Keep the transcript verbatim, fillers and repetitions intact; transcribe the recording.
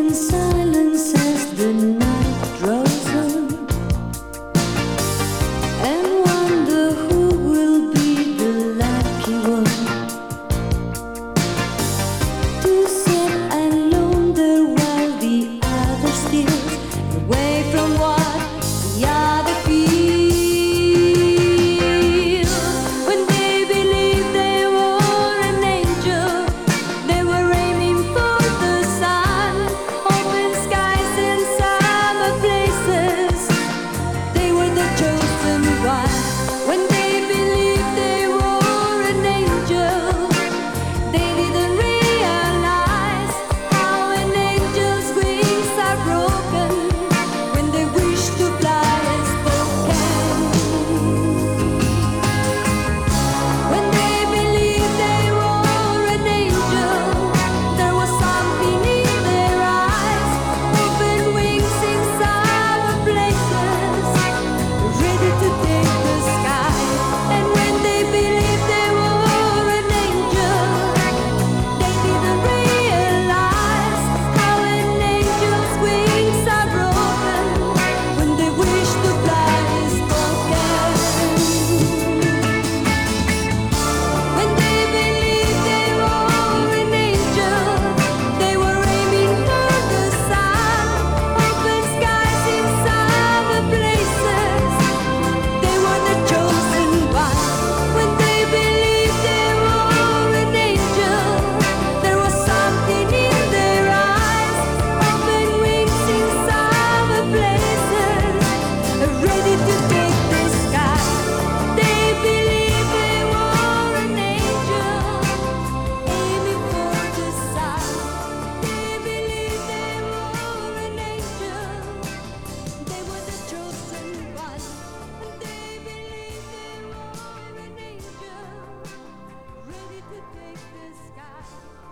in silence as the night draws on, and wonder who will be the lucky one to sit alone there while the other steals away from what the other feels. When they believed they were an angel, they were aiming for the sun, open skies and summer places. They were the chosen one. When they believed they were an angel, they didn't realize how an angel's wings are broken when they wish to fly and spoken. When they believed they were an angel, there was something in their eyes, open wings in summer places, ready to take the sky. And when they believed they were an angel, they didn't realize how an angel's wings are broken when they wish to fly is broken. When they believed they were an angel, they were aiming for the sun, open skies in summer places. They were the chosen one. When they believed they were an angel, there was something in their eyes, open wings in summer places, ready to take the sky. They believed they were an angel, aiming for the sun. They believed they were an angel, they were the chosen one. They believed they were an angel, ready to take the sky.